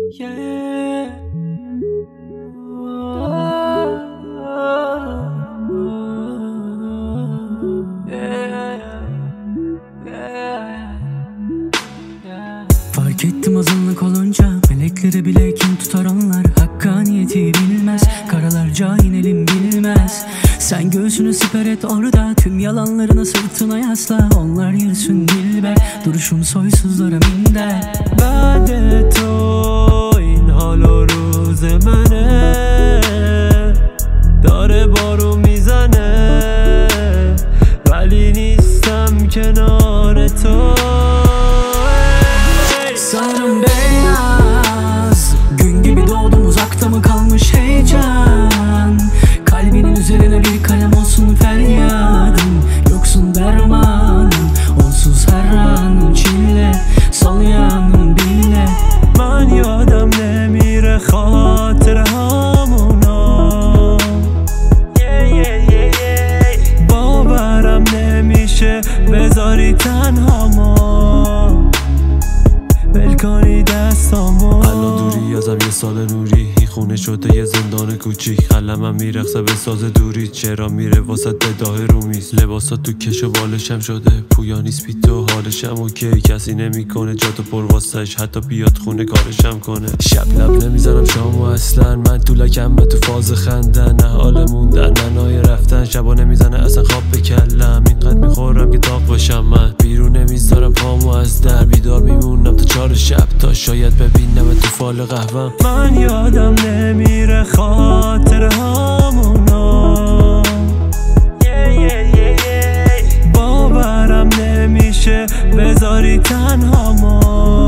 Yeah. Fark ettim azınlık olunca melekleri bile kim tutar onlar. Hakkaniyeti bilmez, karalarca inelim bilmez. Sen göğsünü siper et orada, tüm yalanlarına sırtına yasla. Onlar yürüsün dilber, duruşun soysuzlara minder. بعد تو این حال و روز منه داره بارو میزنه ولی نیستم کنار تو. Sarım beyaz, gün gibi doğdum, uzakta mı kalmış heyecan? Kalbinin üzerine bir kalem olsun feryadım, yoksun dermanım, onsuz her anım çile, sol yanım bile. من یادم نمیره خاطر همونا باورم نمیشه بذاری تنهامو ول کنی دستامو. الان دوری ازم یه سال نوری، این خونه شده یه زندان کوچیک. قلمم میرقصه به ساز دوری، چرا میره واسه داه رومیز. لباسات تو کش و بالشم شده، پویا نیست بی تو حالشم اوکی. کسی نمیکنه جاتو پر واسش، حتی بیاد خونه کارشم کنه. شب لب نمیزنم شامو اصلا، من تو لکم تو فاز خندن. نه حال موندن نه نای رفتن، شبا نمیزنه اصلا خواب بکلم. اینقدر میخورم که داغ باشم، من بیرون نمیذارم پامو از در. بیدار میمونم تا 4 شب تا شاید ببینم تو فال قهوه‌م. من یادم نمیره خاطر همونا باورم نمیشه بذاری تنهامو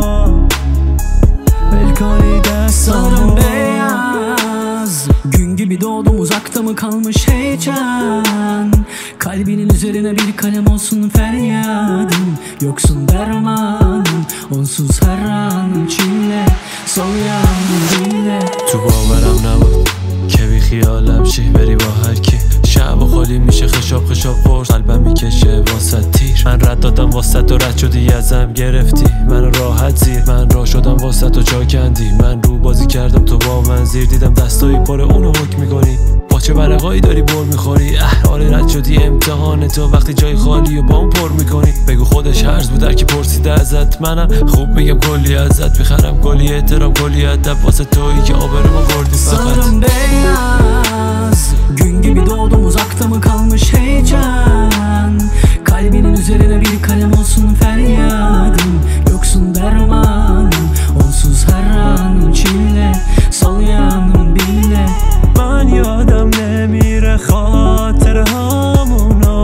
ول کنی دستامو. Sarım beyaz, gün gibi doğdum, uzakta mı kalmış heyecan? Kalbinin üzerine bir kalem olsun feryadım, yoksun dermanım, onsuz her anım çile, sol yanım bile. تو باورم نبود که بی خیالم شی بری با هر کی. شب و خالی میشه خشاب خشاب قرص، قلبم میکشه واسه تیر. من رد دادم واسه تو، رد شدی ازم گرفتی من راحت زیر. من راه شدم واسه تو جا کندی، من رو بازی کردم تو با من زیر. دیدم دستایی پاره اونو حکم میکنی، با چه برقایی داری بر میخوری. آره رد شدی امتحان تو، وقتی جای خالی و با اون پر میکنی. بگو خودش هرز بود که پرسیده ازت، منم خوب میگم کلی ازت میخرم. کلی احترام کلی ادب واسه تویی که آبرومو بردی فقط. Sarım beyaz, gün gibi doğdum, uzakta mı kalmış heyecan? Kalbinin üzerine bir kalem olsun feryadım, yoksun dermanım, onsuz her anım çile, sol yanım bile. من یادم نمیره خاطر همونا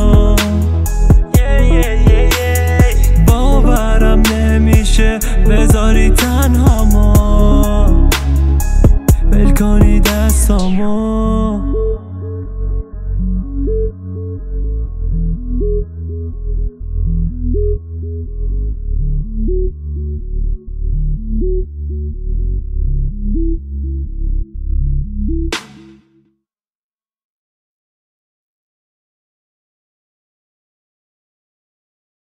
باورم نمیشه بذاری تنهامو ول کنی دستامو.